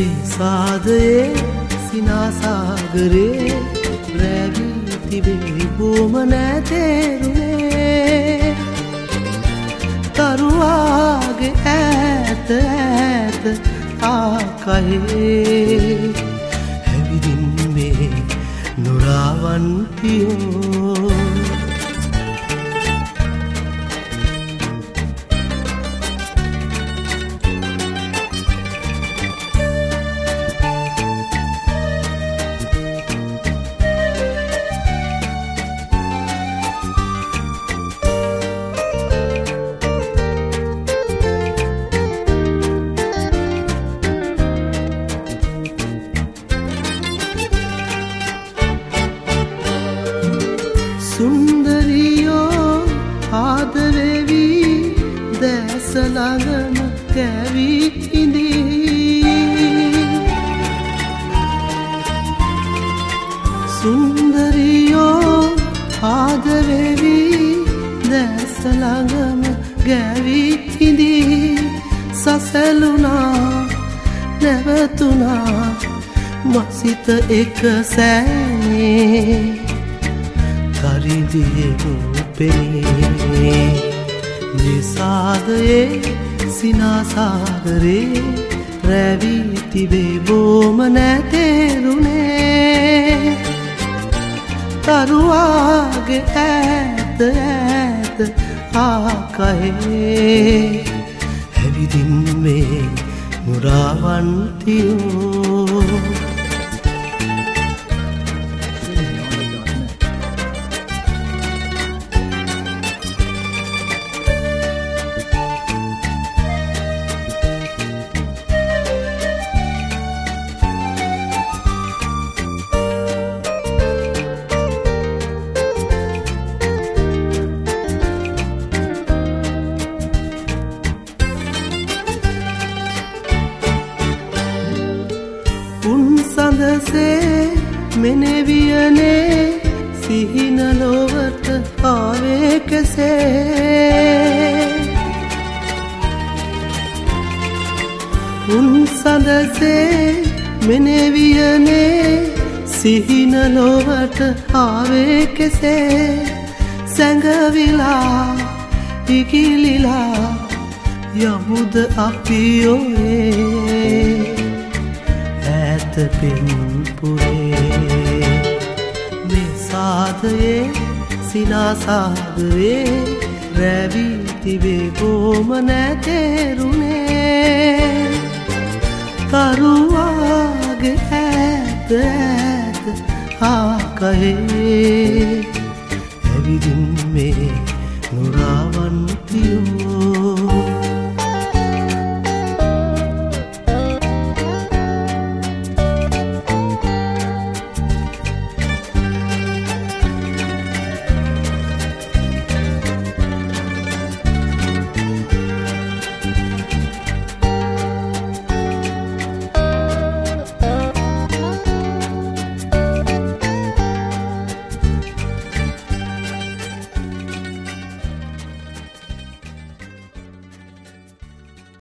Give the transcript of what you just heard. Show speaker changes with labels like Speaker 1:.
Speaker 1: සාදයේ සිනාසාගරේ රැවී තිබේ බොම නැතේරුනේ තරුවාගේ ඈත ඈත ආකහේ හැවිදින් මේ නුරාවන්තියෝ සුන්දරියෝ ආදරෙවි දැස ළඟම කැවී ඉඳී සුන්දරියෝ ආදරෙවි දැස ළඟම ගැවී ඉඳී සසලුණා නැවතුණා මසිත එක සෑනේ කරිදියෙහු පෙනේ නිසාදයේ සිනාසාගරේ රැවී තිබේ බොම නැතේරුනේ තරුවාගේ ඈත ඈත ආකහේ හැවිදින් මේ නුරාවන්තියෝ සඳසේ මෙනෙවියනේ සිහින ලොවට ආවේ කෙසේ උන් සඳසේ මෙනෙවියනේ සිහින ලොවට ආවේ කෙසේ සැඟවිලා ඉකිලිලා යමුද අපි ඔයේ පෙම්පුරේ නිසාදයේ සිනාසාගරේ රැවී තිබේ බොම නැතේරුනේ තරුවාගේ ඈත ඈත ආකහේ හැවිදින් මේ නුරාවන්තියෝ